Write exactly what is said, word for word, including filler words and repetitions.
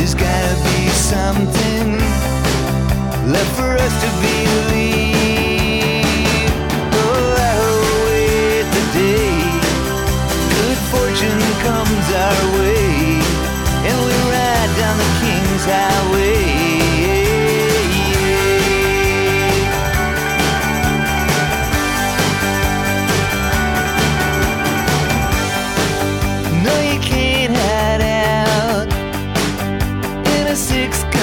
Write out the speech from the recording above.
There's gotta be something left for us to believe. Oh, I'll wait the day good fortune comes our way, and we ride down the King's Highway. No, you can't hide out in a six